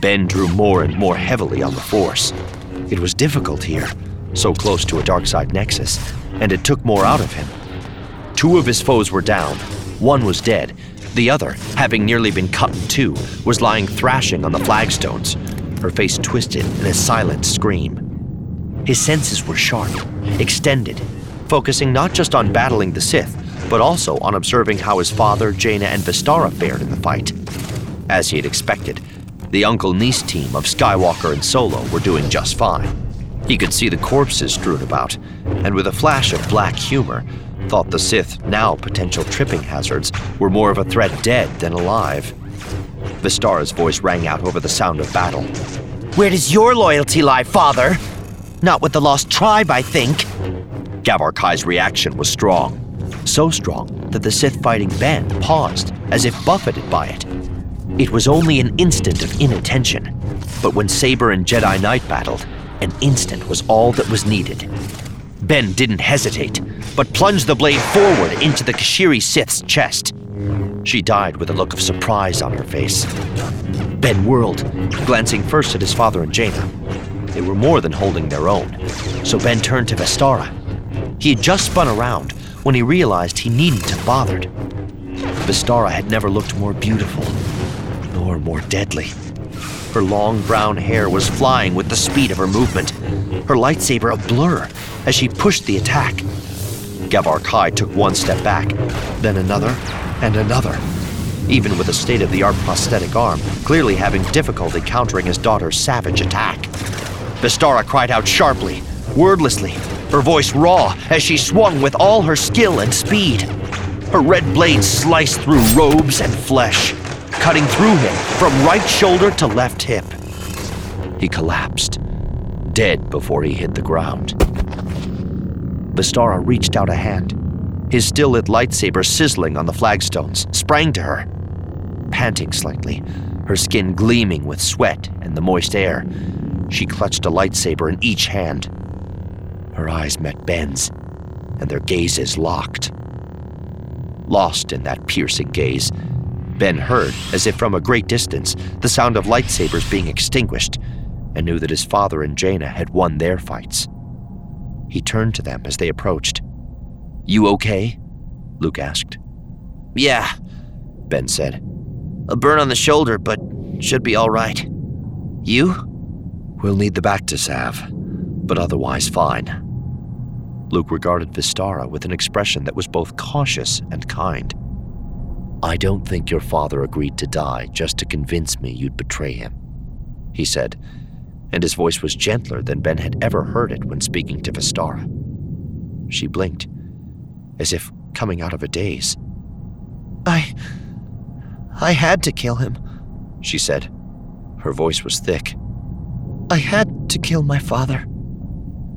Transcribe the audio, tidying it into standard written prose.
Ben drew more and more heavily on the Force. It was difficult here, so close to a dark-side nexus, and it took more out of him. 2 of his foes were down. 1 was dead. The other, having nearly been cut in 2, was lying thrashing on the flagstones, her face twisted in a silent scream. His senses were sharp, extended, focusing not just on battling the Sith, but also on observing how his father, Jaina, and Vistara fared in the fight. As he had expected, the uncle-niece team of Skywalker and Solo were doing just fine. He could see the corpses strewn about, and with a flash of black humor, thought the Sith, now potential tripping hazards, were more of a threat dead than alive. Vistara's voice rang out over the sound of battle. "Where does your loyalty lie, Father? Not with the lost tribe, I think." Gavar Kai's reaction was strong. So strong that the Sith fighting Ben paused, as if buffeted by it. It was only an instant of inattention, but when Saber and Jedi Knight battled, an instant was all that was needed. Ben didn't hesitate, but plunged the blade forward into the Kashiri Sith's chest. She died with a look of surprise on her face. Ben whirled, glancing first at his father and Jaina. They were more than holding their own, so Ben turned to Vistara. He had just spun around when he realized he needn't have bothered. Vistara had never looked more beautiful, nor more deadly. Her long brown hair was flying with the speed of her movement, her lightsaber a blur as she pushed the attack. Gavar Kai took 1 step back, then another and another, even with a state-of-the-art prosthetic arm, clearly having difficulty countering his daughter's savage attack. Vistara cried out sharply, wordlessly, her voice raw as she swung with all her skill and speed. Her red blade sliced through robes and flesh, cutting through him from right shoulder to left hip. He collapsed, dead before he hit the ground. Vistara reached out a hand, his still-lit lightsaber sizzling on the flagstones, sprang to her. Panting slightly, her skin gleaming with sweat and the moist air, she clutched a lightsaber in each hand. Her eyes met Ben's, and their gazes locked. Lost in that piercing gaze, Ben heard, as if from a great distance, the sound of lightsabers being extinguished, and knew that his father and Jaina had won their fights. He turned to them as they approached. "You okay?" Luke asked. "Yeah," Ben said. "A burn on the shoulder, but should be all right. You?" "We'll need the back to salve, but otherwise fine." Luke regarded Vistara with an expression that was both cautious and kind. "I don't think your father agreed to die just to convince me you'd betray him," he said, and his voice was gentler than Ben had ever heard it when speaking to Vistara. She blinked, as if coming out of a daze. I had to kill him," she said. Her voice was thick. "I had to kill my father."